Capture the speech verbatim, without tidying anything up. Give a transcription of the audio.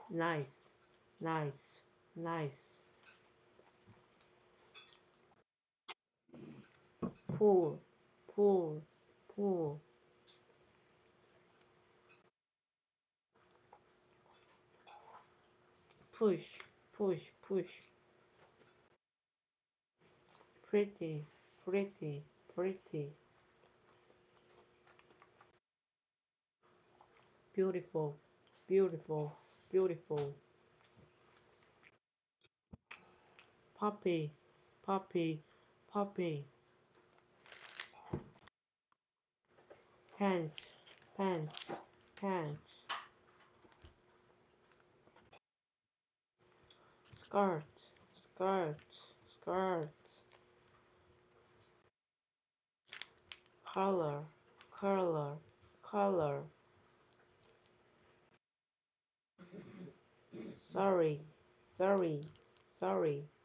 nice, nice, nice. Pull, pull, pull. Push, push, push. Pretty, pretty, pretty. Beautiful, beautiful, beautiful. Puppy, puppy, puppy. Pants, pants, pants. Skirt, skirt, skirt. Color, color, color. Sorry, sorry, sorry.